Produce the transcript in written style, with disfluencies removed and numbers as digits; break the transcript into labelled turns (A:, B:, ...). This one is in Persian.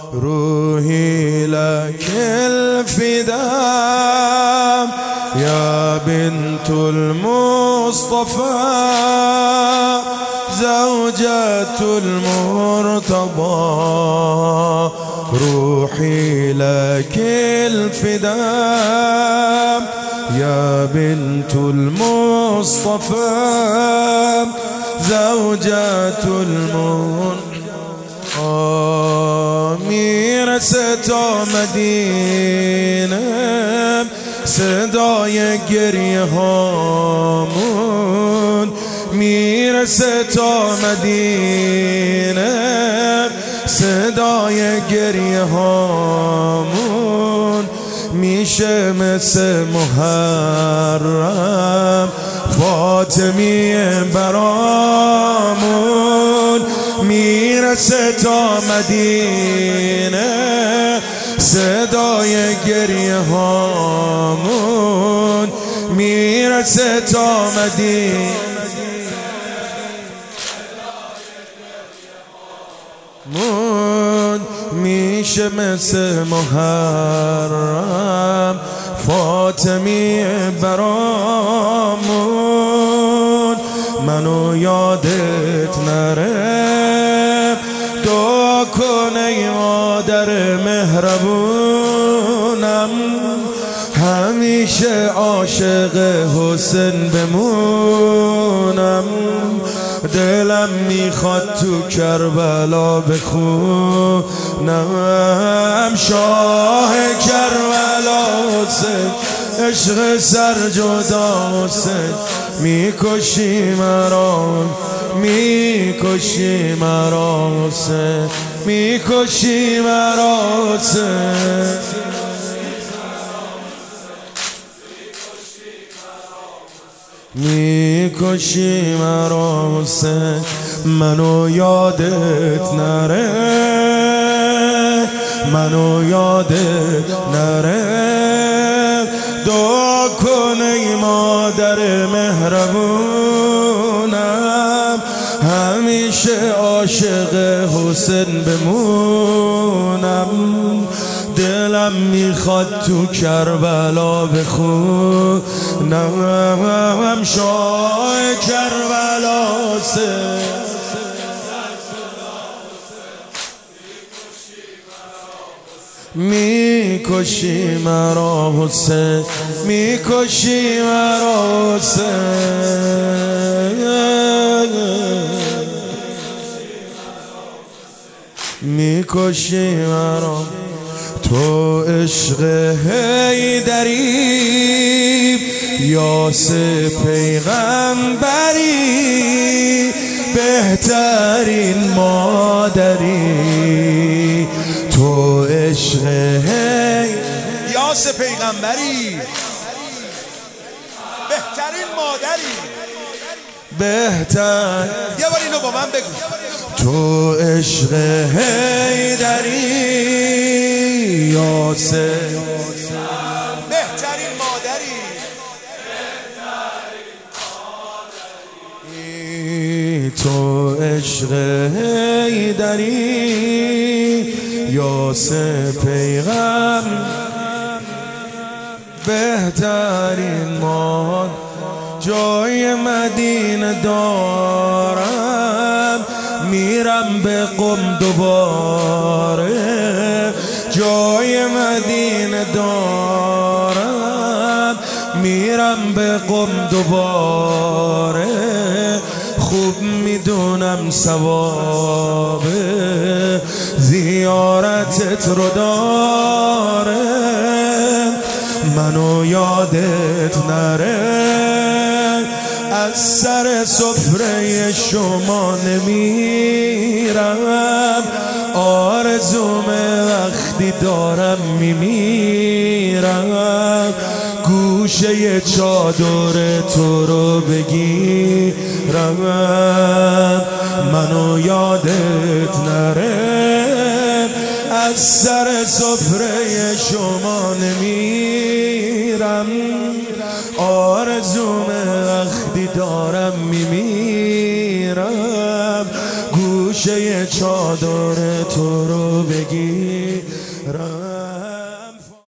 A: روحي لك الفداء يا بنت المصطفى زوجة المرتضى روحي لك الفداء يا بنت المصطفى زوجة میرسه تا مدینه صدای گریه هامون میرسه تا مدینه صدای گریه هامون میشه مثل محرم فاطمی برامون میرسه تا مدینه صدای گریه هامون میرسه تا مدینه میشه مثل محرم فاطمی برامون منو یادت نره دعا کن ای مادر مهربونم همیشه عاشق حسین بمونم دلم میخواد تو کربلا بخونم شاه کربلا حسین عشق سر جدا حسین میکشی مرا میکشی مرا حسین میکشی مرا حسین میکشی مرا حسین منو یادت نره منو یادت نره دعا کن ای مادر مهربونم همیشه عاشق حسین بمونم دلم میخواد تو کربلا بخونم شاه کربلا حسین میکشی مرا حسین میکشی مرا حسین میکشی مرا تو عشق حیدری یاسر پیغمبری بهترین مادری تو عشق یاسر پیغمبری بهترین مادری بهتر یه بار اینو با من بگو تو عشق حیدری یاسر بهترین مادری تو عشق حیدری یاسر پیغمبر بهترین مادر جای مدینه دارم میرم به قم دوباره جای مدینه دارم میرم به قم دوباره خوب میدونم ثواب زیارتت رو داره منو یادت نره از سر سفره شما نمیرم آرزوم وقتی دارم میمیرم گوشه چادر تو رو بگیرم منو یادت نره از سر سفره شما نمیرم آرزوم وقتی دارم میمیرم گوشه چادر تو رو بگیرم.